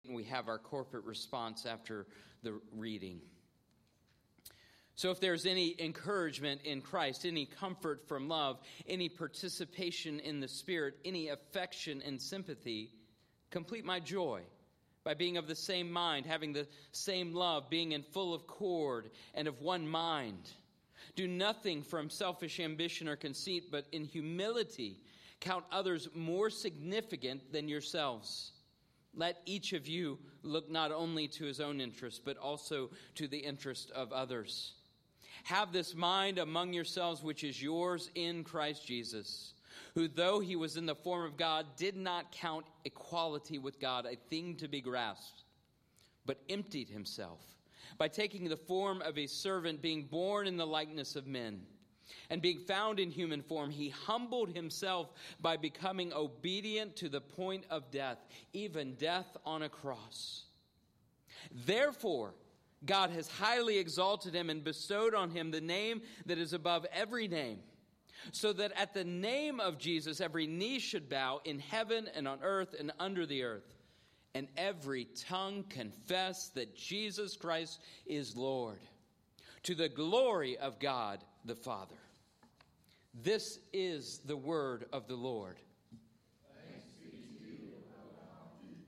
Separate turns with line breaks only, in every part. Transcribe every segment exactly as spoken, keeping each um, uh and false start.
We have our corporate response after the reading. So if there's any encouragement in Christ, any comfort from love, any participation in the Spirit, any affection and sympathy, complete my joy by being of the same mind, having the same love, being in full accord and of one mind. Do nothing from selfish ambition or conceit, but in humility count others more significant than yourselves. Let each of you look not only to his own interest, but also to the interest of others. Have this mind among yourselves, which is yours in Christ Jesus, who, though he was in the form of God, did not count equality with God a thing to be grasped, but emptied himself by taking the form of a servant, being born in the likeness of men. And being found in human form, he humbled himself by becoming obedient to the point of death, even death on a cross. Therefore, God has highly exalted him and bestowed on him the name that is above every name, so that at the name of Jesus every knee should bow in heaven and on earth and under the earth, and every tongue confess that Jesus Christ is Lord, to the glory of God the Father. This is the word of the Lord.
Thanks be to you, O God.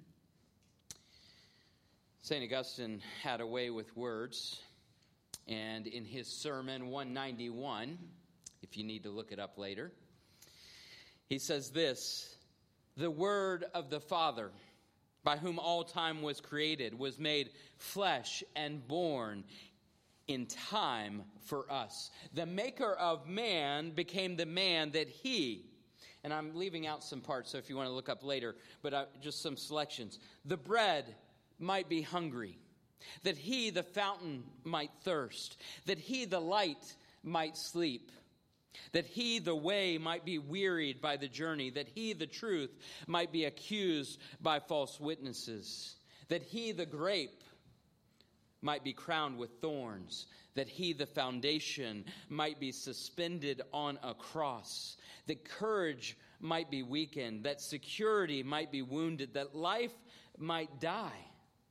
Saint Augustine had a way with words, and in his sermon one ninety-one, if you need to look it up later, he says this: the word of the Father, by whom all time was created, was made flesh and born in time for us. The maker of man became the man that he, and I'm leaving out some parts, so if you want to look up later, but uh, just some selections. The bread might be hungry, that he, the fountain, might thirst, that he, the light, might sleep, that he, the way, might be wearied by the journey, that he, the truth, might be accused by false witnesses, that he, the grape, might be crowned with thorns, that he, the foundation, might be suspended on a cross, that courage might be weakened, that security might be wounded, that life might die.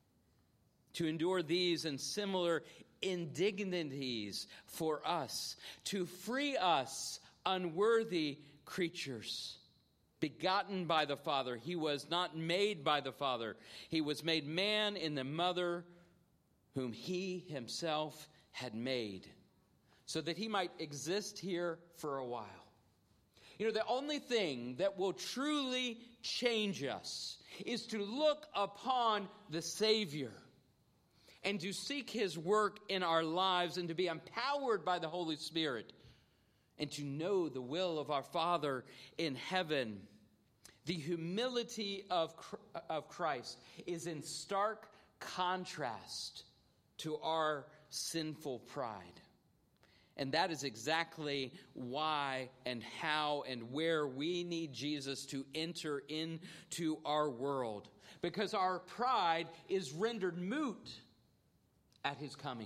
To endure these and similar indignities for us, to free us unworthy creatures, begotten by the Father. He was not made by the Father. He was made man in the mother whom he himself had made, so that he might exist here for a while. You know, the only thing that will truly change us is to look upon the Savior and to seek his work in our lives and to be empowered by the Holy Spirit and to know the will of our Father in heaven. The humility of, of Christ is in stark contrast to our sinful pride. And that is exactly why and how and where we need Jesus to enter into our world. Because our pride is rendered moot at his coming.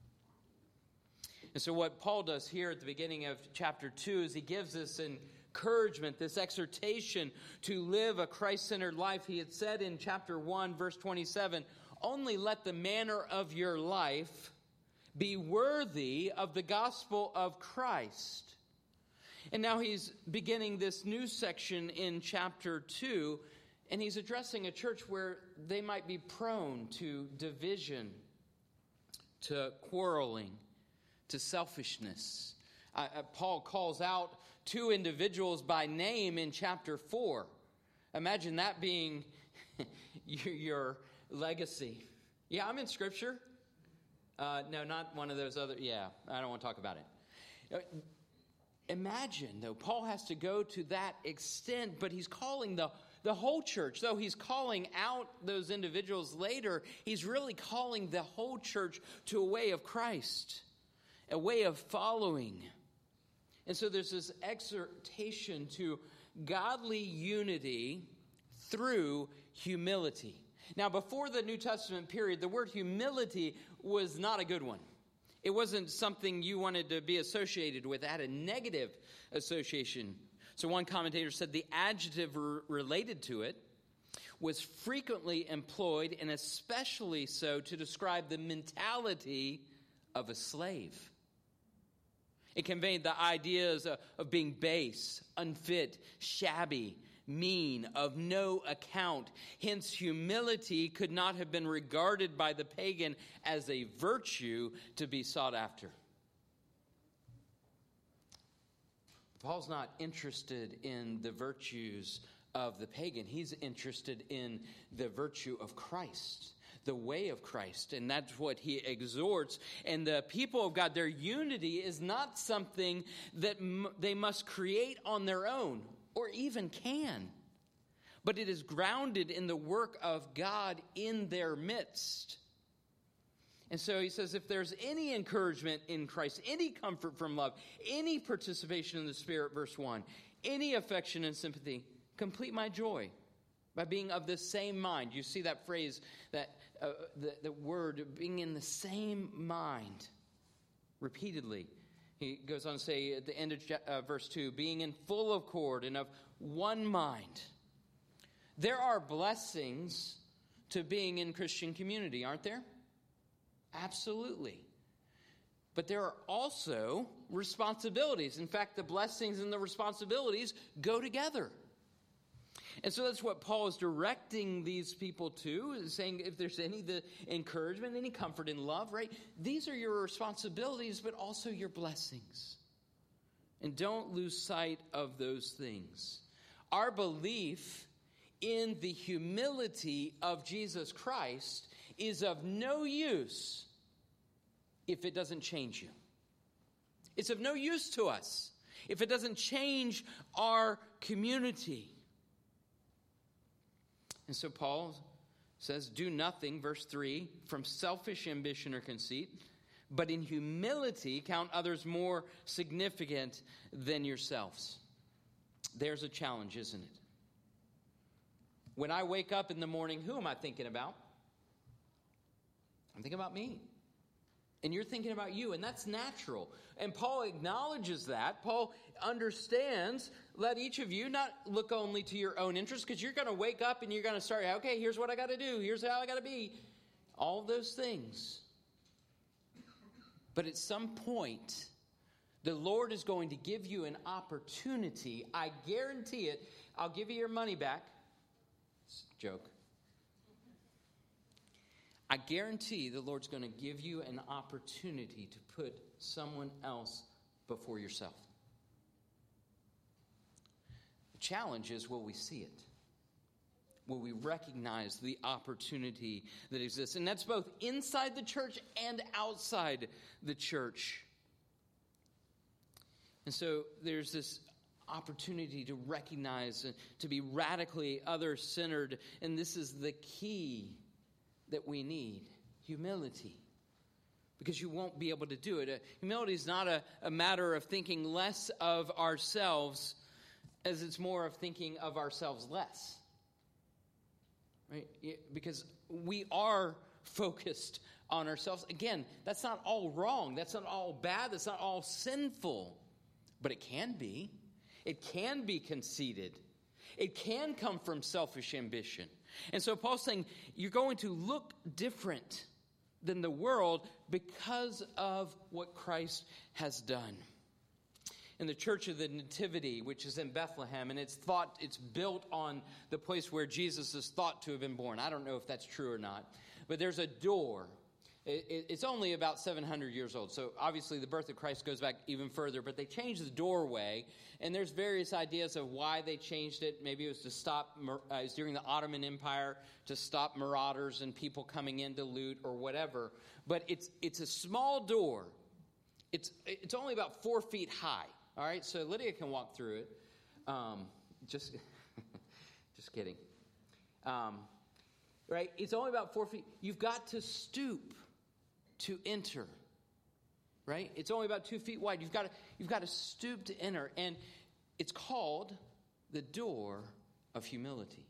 And so what Paul does here at the beginning of chapter two is he gives us encouragement, this exhortation to live a Christ-centered life. He had said in chapter one, verse twenty-seven, only let the manner of your life be worthy of the gospel of Christ. And now he's beginning this new section in chapter two, and he's addressing a church where they might be prone to division, to quarreling, to selfishness. Uh, Paul calls out two individuals by name in chapter four. Imagine that being your, your legacy. Yeah, I'm in Scripture. Uh, no, not one of those other. Yeah, I don't want to talk about it. Imagine, though, Paul has to go to that extent, but he's calling the, the whole church. Though he's calling out those individuals later, he's really calling the whole church to a way of Christ, a way of following. And so there's this exhortation to godly unity through humility. Now, before the New Testament period, the word humility was not a good one. It wasn't something you wanted to be associated with. It had a negative association. So one commentator said the adjective r- related to it was frequently employed, and especially so to describe the mentality of a slave. It conveyed the ideas of, of being base, unfit, shabby, mean, of no account. Hence, humility could not have been regarded by the pagan as a virtue to be sought after. Paul's not interested in the virtues of the pagan. He's interested in the virtue of Christ, the way of Christ, and that's what he exhorts. And the people of God, their unity is not something that m- they must create on their own, or even can, but it is grounded in the work of God in their midst. And so he says, if there's any encouragement in Christ, any comfort from love, any participation in the Spirit, verse one, any affection and sympathy, complete my joy by being of the same mind. You see that phrase, that uh, the, the word being in the same mind repeatedly. He goes on to say at the end of uh, verse two, being in full accord and of one mind. There are blessings to being in Christian community, aren't there? Absolutely. But there are also responsibilities. In fact, the blessings and the responsibilities go together. And so that's what Paul is directing these people to, is saying if there's any the encouragement, any comfort and love, right? These are your responsibilities, but also your blessings. And don't lose sight of those things. Our belief in the humility of Jesus Christ is of no use if it doesn't change you. It's of no use to us if it doesn't change our community. And so Paul says, do nothing, verse three, from selfish ambition or conceit, but in humility count others more significant than yourselves. There's a challenge, isn't it? When I wake up in the morning, who am I thinking about? I'm thinking about me. And you're thinking about you, and that's natural. And Paul acknowledges that. Paul understands, let each of you not look only to your own interests, because you're going to wake up and you're going to start, okay, here's what I got to do. Here's how I got to be. All those things. But at some point, the Lord is going to give you an opportunity. I guarantee it. I'll give you your money back. It's a joke. I guarantee the Lord's going to give you an opportunity to put someone else before yourself. The challenge is, will we see it? Will we recognize the opportunity that exists? And that's both inside the church and outside the church. And so there's this opportunity to recognize and to be radically other-centered. And this is the key that we need, humility, because you won't be able to do it. Uh, humility is not a, a matter of thinking less of ourselves, as it's more of thinking of ourselves less, right? Because we are focused on ourselves. Again, that's not all wrong. That's not all bad. That's not all sinful, but it can be. It can be conceited. It can come from selfish ambition. And so Paul's saying you're going to look different than the world because of what Christ has done. In the Church of the Nativity, which is in Bethlehem, and it's thought it's built on the place where Jesus is thought to have been born. I don't know if that's true or not, but there's a door. It's only about seven hundred years old, so obviously the birth of Christ goes back even further, but they changed the doorway, and there's various ideas of why they changed it. Maybe it was to stop, uh, it was during the Ottoman Empire, to stop marauders and people coming in to loot or whatever, but it's it's a small door. It's it's only about four feet high, all right? So Lydia can walk through it. Um, just, just kidding. Um, right? It's only about four feet. You've got to stoop to enter, right? It's only about two feet wide. You've got to, you've got to stoop to enter. And it's called the door of humility.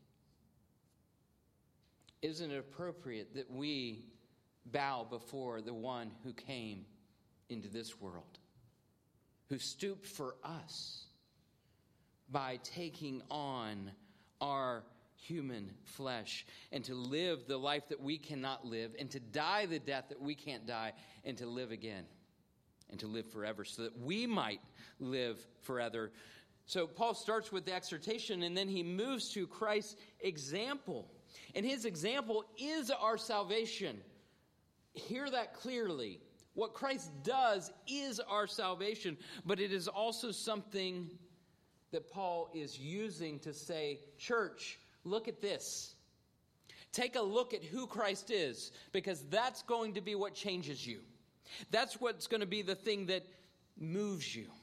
Isn't it appropriate that we bow before the one who came into this world, who stooped for us by taking on our human flesh, and to live the life that we cannot live, and to die the death that we can't die, and to live again, and to live forever, so that we might live forever. So Paul starts with the exhortation, and then he moves to Christ's example. And his example is our salvation. Hear that clearly. What Christ does is our salvation, but it is also something that Paul is using to say, church, look at this. Take a look at who Christ is, because that's going to be what changes you. That's what's going to be the thing that moves you.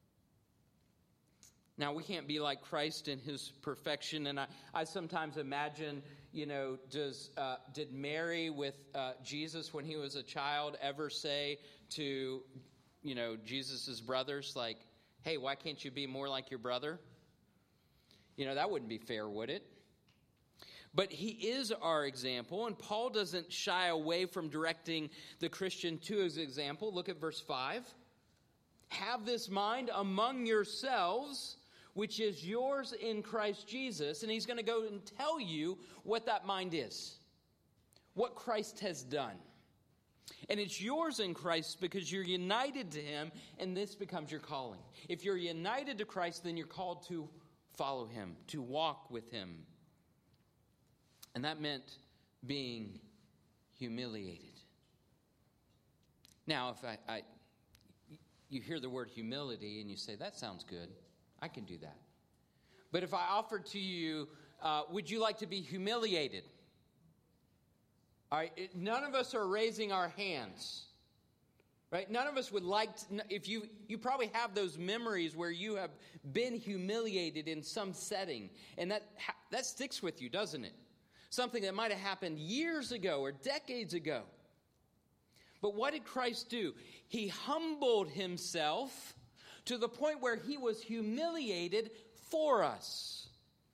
Now, we can't be like Christ in his perfection, and I, I sometimes imagine, you know, does uh, did Mary with uh, Jesus when he was a child ever say to, you know, Jesus' brothers, like, hey, why can't you be more like your brother? You know, that wouldn't be fair, would it? But he is our example, and Paul doesn't shy away from directing the Christian to his example. Look at verse five. Have this mind among yourselves, which is yours in Christ Jesus. And he's going to go and tell you what that mind is, what Christ has done. And it's yours in Christ because you're united to him, and this becomes your calling. If you're united to Christ, then you're called to follow him, to walk with him. And that meant being humiliated. Now, if I, I you hear the word humility and you say, that sounds good, I can do that. But if I offered to you, uh, would you like to be humiliated? All right, it, none of us are raising our hands, right? None of us would like to, if you, you probably have those memories where you have been humiliated in some setting, and that that sticks with you, doesn't it? Something that might have happened years ago or decades ago. But what did Christ do? He humbled himself to the point where he was humiliated for us.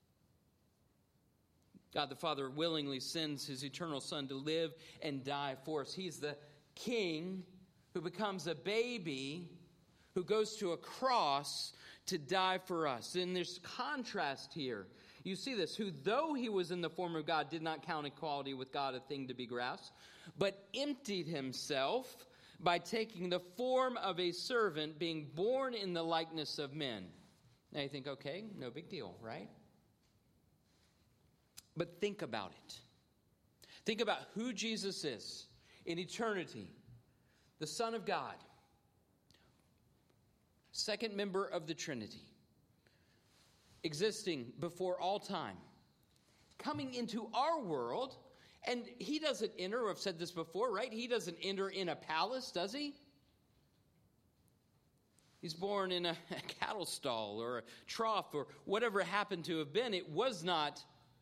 God the Father willingly sends his eternal Son to live and die for us. He's the King who becomes a baby, who goes to a cross to die for us. And there's contrast here. You see this, who though he was in the form of God, did not count equality with God a thing to be grasped, but emptied himself by taking the form of a servant, being born in the likeness of men. Now you think, okay, no big deal, right? But think about it. Think about who Jesus is in eternity. The Son of God. Second member of the Trinity. Existing before all time. Coming into our world. And he doesn't enter, I've said this before, right? He doesn't enter in a palace, does he? He's born in a, a cattle stall or a trough or whatever happened to have been. It was not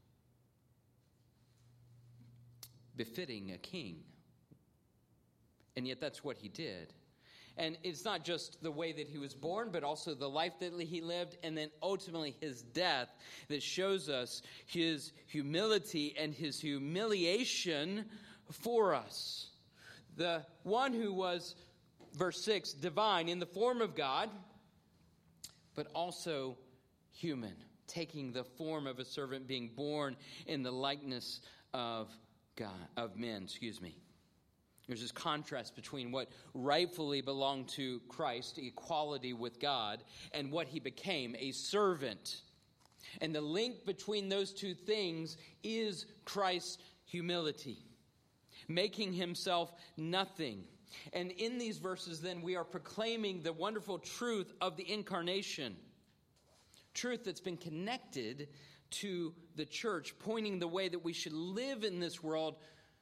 befitting a king. And yet that's what he did. And it's not just the way that he was born, but also the life that he lived, and then ultimately his death that shows us his humility and his humiliation for us. The one who was, verse six, divine in the form of God, but also human, taking the form of a servant, being born in the likeness of God, of men, excuse me. There's this contrast between what rightfully belonged to Christ, equality with God, and what he became, a servant. And the link between those two things is Christ's humility, making himself nothing. And in these verses, then, we are proclaiming the wonderful truth of the incarnation, truth that's been connected to the church, pointing the way that we should live in this world.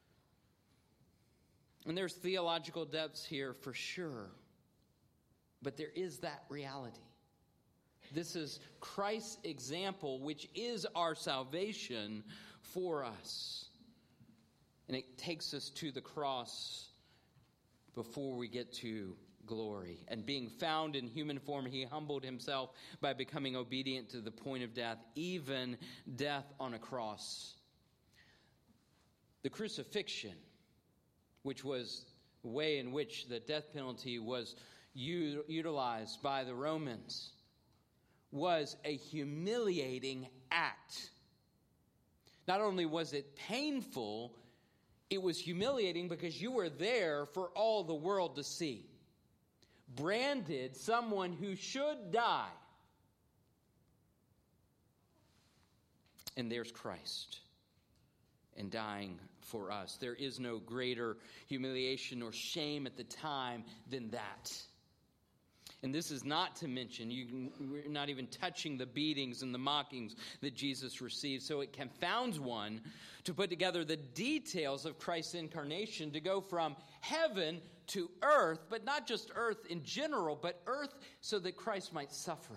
And there's theological depths here for sure. But there is that reality. This is Christ's example, which is our salvation for us. And it takes us to the cross before we get to glory. And being found in human form, he humbled himself by becoming obedient to the point of death, even death on a cross. The crucifixion, which was the way in which the death penalty was u- utilized by the Romans, was a humiliating act. Not only was it painful, it was humiliating because you were there for all the world to see. Branded someone who should die. And there's Christ, and dying for us. There is no greater humiliation or shame at the time than that. And this is not to mention, you, we're not even touching the beatings and the mockings that Jesus received. So it confounds one to put together the details of Christ's incarnation, to go from heaven to earth, but not just earth in general, but earth so that Christ might suffer.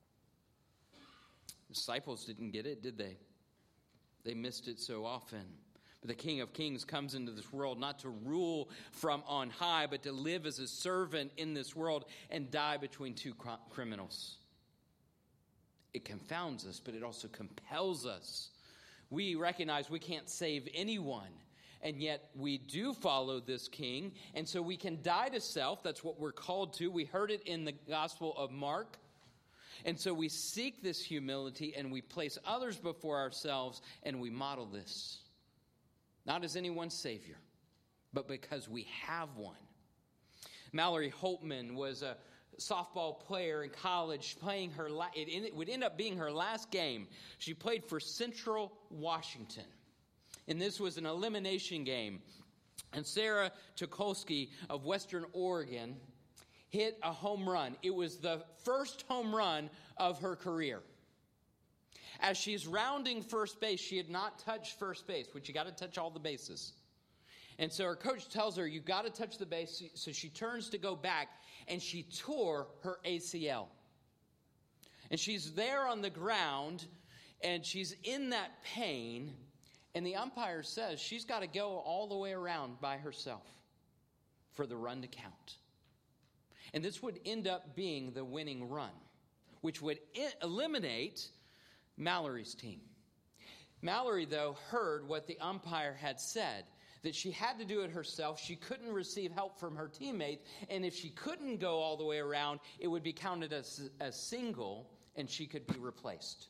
The disciples didn't get it, did they? They missed it so often. But the King of Kings comes into this world not to rule from on high, but to live as a servant in this world and die between two criminals. It confounds us, but it also compels us. We recognize we can't save anyone, and yet we do follow this King, and so we can die to self. That's what we're called to. We heard it in the Gospel of Mark. And so we seek this humility, and we place others before ourselves, and we model this. Not as anyone's Savior, but because we have one. Mallory Holtman was a softball player in college, playing her. La- it, it would end up being her last game. She played for Central Washington, and this was an elimination game. And Sarah Tukolsky of Western Oregon hit a home run. It was the first home run of her career. As she's rounding first base, she had not touched first base, which you got to touch all the bases. And so her coach tells her, you got to touch the base. So she turns to go back, and she tore her A C L. And she's there on the ground, and she's in that pain, and the umpire says she's got to go all the way around by herself for the run to count. And this would end up being the winning run, which would I- eliminate Mallory's team. Mallory, though, heard what the umpire had said, that she had to do it herself. She couldn't receive help from her teammates, and if she couldn't go all the way around, it would be counted as a single, and she could be replaced.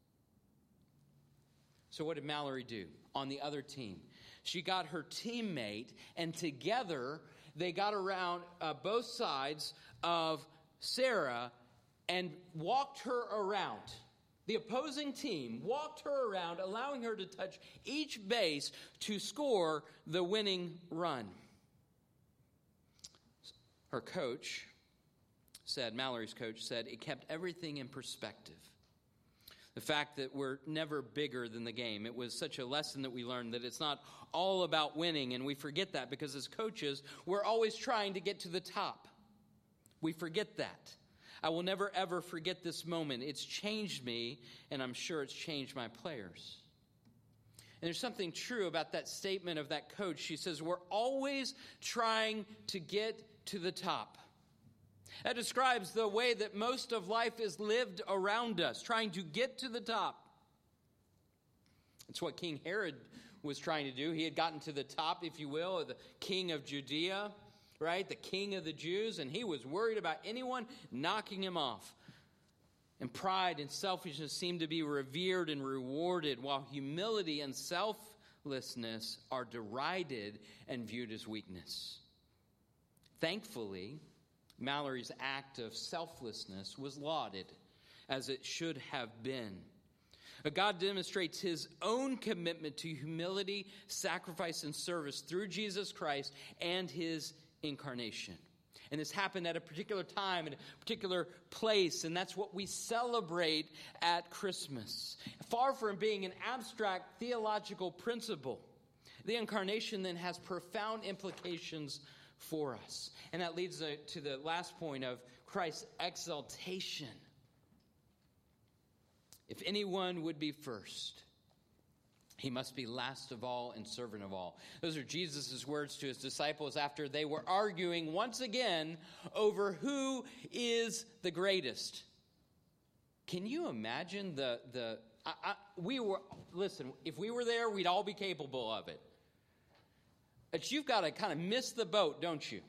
So what did Mallory do on the other team? She got her teammate, and together they got around uh, both sides of Sarah and walked her around. The opposing team walked her around, allowing her to touch each base to score the winning run. Her coach said, Mallory's coach said, it kept everything in perspective. The fact that we're never bigger than the game. It was such a lesson that we learned that it's not all about winning, and we forget that because as coaches, we're always trying to get to the top. We forget that. I will never, ever forget this moment. It's changed me, and I'm sure it's changed my players. And there's something true about that statement of that coach. She says, we're always trying to get to the top. That describes the way that most of life is lived around us, trying to get to the top. It's what King Herod was trying to do. He had gotten to the top, if you will, of the king of Judea, right? The king of the Jews, and he was worried about anyone knocking him off. And pride and selfishness seemed to be revered and rewarded, while humility and selflessness are derided and viewed as weakness. Thankfully, Mallory's act of selflessness was lauded, as it should have been. God demonstrates his own commitment to humility, sacrifice, and service through Jesus Christ and his incarnation. And this happened at a particular time, in a particular place, and that's what we celebrate at Christmas. Far from being an abstract theological principle, the incarnation then has profound implications for us. And that leads to the last point of Christ's exaltation. If anyone would be first, he must be last of all and servant of all. Those are Jesus' words to his disciples after they were arguing once again over who is the greatest. Can you imagine the, the I, I, we were, listen, if we were there, we'd all be capable of it. But you've got to kind of miss the boat, don't you?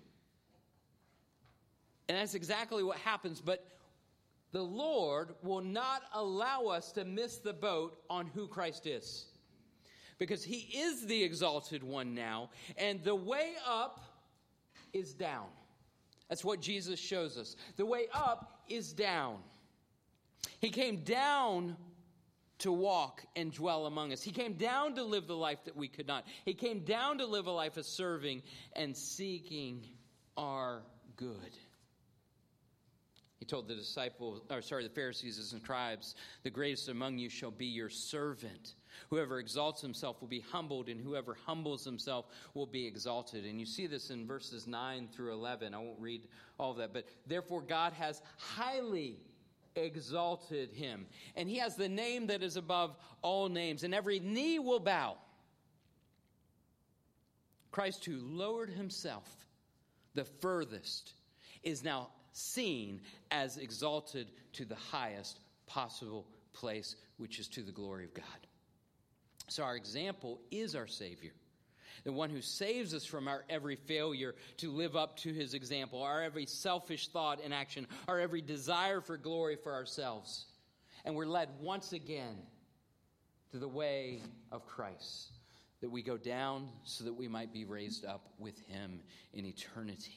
And that's exactly what happens. But the Lord will not allow us to miss the boat on who Christ is. because he is the exalted one now, and the way up is down. That's what Jesus shows us. The way up is down. He came down to walk and dwell among us. He came down to live the life that we could not. He came down to live a life of serving and seeking our good. He told the disciples, or sorry, the Pharisees and scribes, the greatest among you shall be your servant. Whoever exalts himself will be humbled, and whoever humbles himself will be exalted. And you see this in verses nine through eleven. I won't read all of that. But therefore God has highly exalted him. And he has the name that is above all names. And every knee will bow. Christ, who lowered himself the furthest, is now seen as exalted to the highest possible place, which is to the glory of God. So our example is our Savior, the one who saves us from our every failure to live up to his example, our every selfish thought and action, our every desire for glory for ourselves. And we're led once again to the way of Christ, that we go down so that we might be raised up with him in eternity.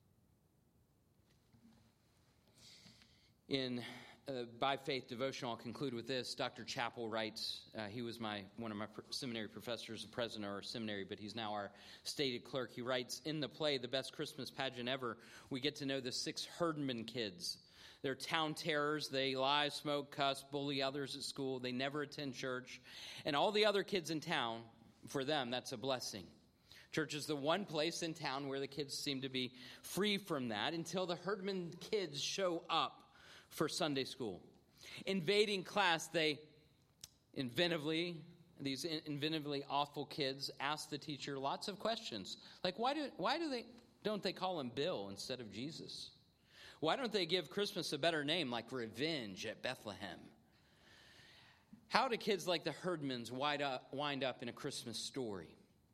In uh, By Faith devotional, I'll conclude with this. Doctor Chappell writes, uh, he was my one of my pr- seminary professors, the president of our seminary, but he's now our stated clerk. He writes, in the play, The Best Christmas Pageant Ever, we get to know the six herdman kids. They're town terrors. They lie, smoke, cuss, bully others at school. They never attend church. And all the other kids in town, for them, that's a blessing. Church is the one place in town where the kids seem to be free from that until the herdman kids show up for Sunday school. Invading class, they inventively, these inventively awful kids ask the teacher lots of questions. Like, why do why do they don't they call him Bill instead of Jesus? Why don't they give Christmas a better name like Revenge at Bethlehem? How do kids like the Herdmans wind up, wind up in a Christmas story?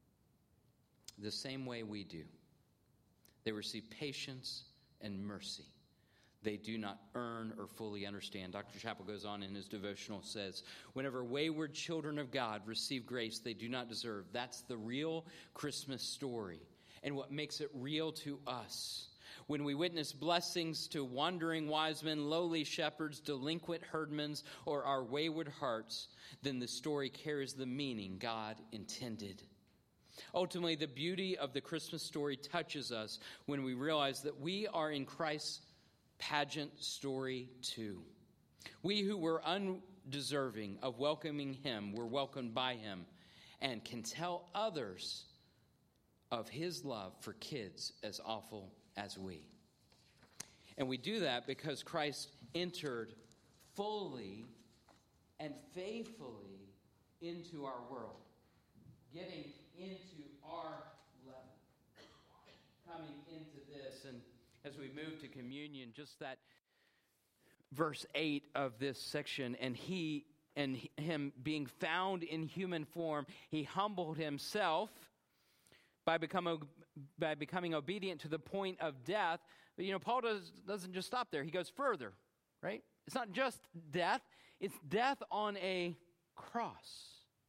The same way we do. They receive patience and mercy. They do not earn or fully understand. Doctor Chappell goes on in his devotional, says, whenever wayward children of God receive grace they do not deserve, that's the real Christmas story and what makes it real to us. When we witness blessings to wandering wise men, lowly shepherds, delinquent herdmans, or our wayward hearts, then the story carries the meaning God intended. Ultimately, the beauty of the Christmas story touches us when we realize that we are in Christ's pageant story too. We who were undeserving of welcoming him were welcomed by him and can tell others of his love for kids as awful as we. And we do that because Christ entered fully and faithfully into our world, getting into our level, coming into this. And as we move to communion, just that verse eight of this section, and he and him being found in human form, he humbled himself by becoming by becoming obedient to the point of death. But you know, Paul does, doesn't just stop there. He goes further, right? It's not just death, it's death on a cross.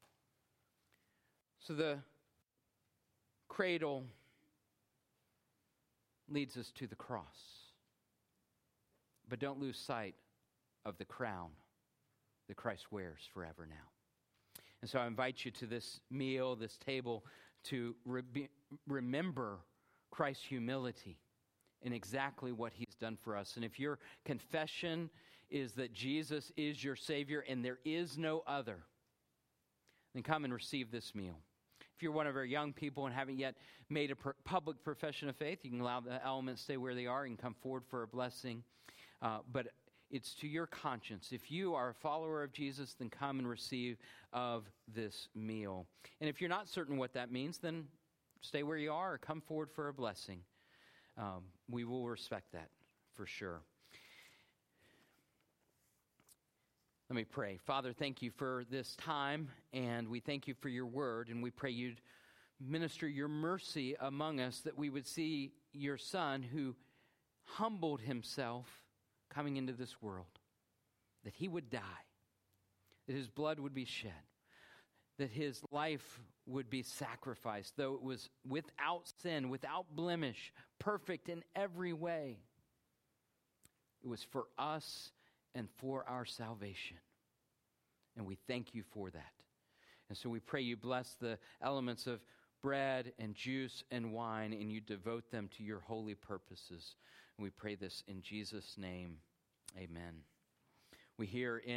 So the cradle leads us to the cross. But don't lose sight of the crown that Christ wears forever now. And so I invite you to this meal, this table, to re- remember Christ's humility and exactly what he's done for us. And if your confession is that Jesus is your Savior and there is no other, then come and receive this meal. If you're one of our young people and haven't yet made a per- public profession of faith, you can allow the elements stay where they are and come forward for a blessing. Uh, but it's to your conscience. If you are a follower of Jesus, then come and receive of this meal. And if you're not certain what that means, then stay where you are or come forward for a blessing. Um, we will respect that for sure. Let me pray. Father, thank you for this time, and we thank you for your word, and we pray you'd minister your mercy among us, that we would see your Son who humbled himself coming into this world, that he would die, that his blood would be shed, that his life would be sacrificed, though it was without sin, without blemish, perfect in every way. It was for us and for our salvation. And we thank you for that. And so we pray you bless the elements of bread and juice and wine, and you devote them to your holy purposes. And we pray this in Jesus' name. Amen. We hear in